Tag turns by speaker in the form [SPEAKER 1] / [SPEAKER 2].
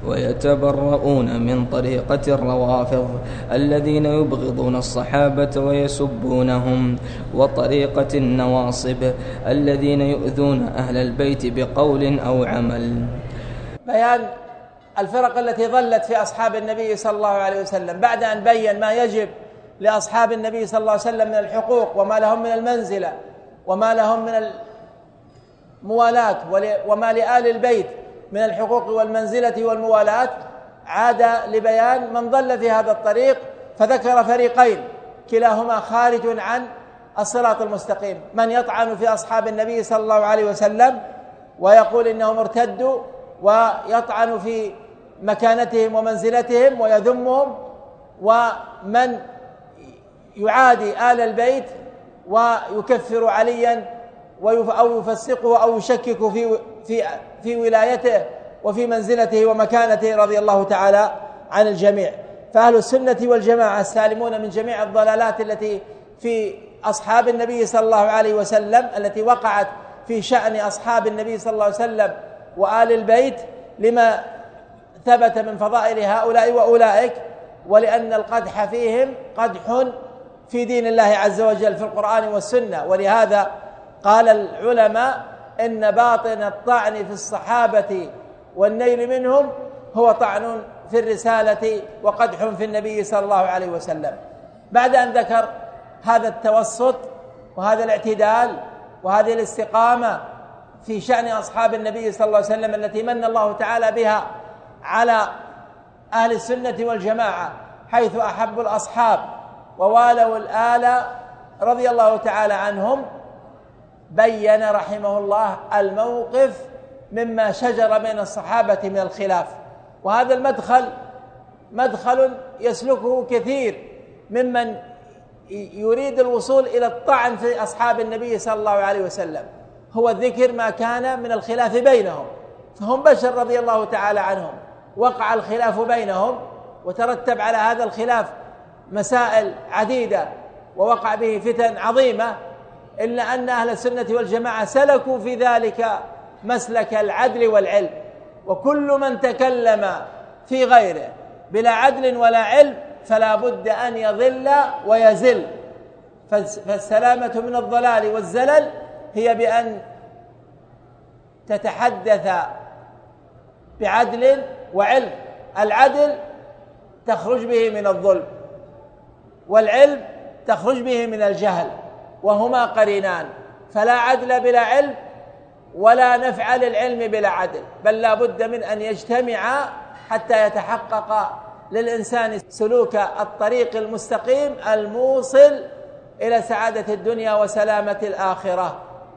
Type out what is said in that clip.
[SPEAKER 1] ويتبرؤون من طريقة الروافض الذين يبغضون الصحابة ويسبونهم، وطريقة النواصب الذين يؤذون أهل البيت بقول أو عمل.
[SPEAKER 2] بيان الفرق التي ضلت في أصحاب النبي صلى الله عليه وسلم بعد أن بين ما يجب لأصحاب النبي صلى الله عليه وسلم من الحقوق وما لهم من المنزلة وما لهم من الموالاة وما لآل البيت من الحقوق والمنزلة والموالاة، عاد لبيان من ضل في هذا الطريق فذكر فريقين كلاهما خارج عن الصراط المستقيم: من يطعن في أصحاب النبي صلى الله عليه وسلم ويقول إنهم ارتدوا ويطعن في مكانتهم ومنزلتهم ويذمهم، ومن يعادي آل البيت ويكفر عليا أو يفسقه أو يشكك في ولايته وفي منزلته ومكانته رضي الله تعالى عن الجميع. فأهل السنة والجماعة السالمون من جميع الضلالات التي في أصحاب النبي صلى الله عليه وسلم التي وقعت في شأن أصحاب النبي صلى الله عليه وسلم وآل البيت، لما ثبت من فضائل هؤلاء وأولئك، ولأن القدح فيهم قدح في دين الله عز وجل في القرآن والسنة. ولهذا قال العلماء إن باطن الطعن في الصحابة والنيل منهم هو طعن في الرسالة وقدح في النبي صلى الله عليه وسلم. بعد أن ذكر هذا التوسط وهذا الاعتدال وهذه الاستقامة في شأن أصحاب النبي صلى الله عليه وسلم التي من الله تعالى بها على أهل السنة والجماعة، حيث أحبوا الأصحاب ووالوا الآل رضي الله تعالى عنهم، بين رحمه الله الموقف مما شجر بين الصحابة من الخلاف. وهذا مدخل يسلكه كثير ممن يريد الوصول إلى الطعن في أصحاب النبي صلى الله عليه وسلم، هو ذكر ما كان من الخلاف بينهم، فهم بشر رضي الله تعالى عنهم، وقع الخلاف بينهم وترتب على هذا الخلاف مسائل عديدة ووقع به فتن عظيمة، إلا أن أهل السنة والجماعة سلكوا في ذلك مسلك العدل والعلم، وكل من تكلم في غيره بلا عدل ولا علم فلا بد أن يضل ويزل. فالسلامة من الضلال والزلل هي بأن تتحدث بعدل وعلم. العدل تخرج به من الظلم، والعلم تخرج به من الجهل، وهما قرينان، فلا عدل بلا علم ولا نفع للعلم بلا عدل، بل لا بد من أن يجتمعا حتى يتحقق للإنسان سلوك الطريق المستقيم الموصل إلى سعادة الدنيا وسلامة الآخرة.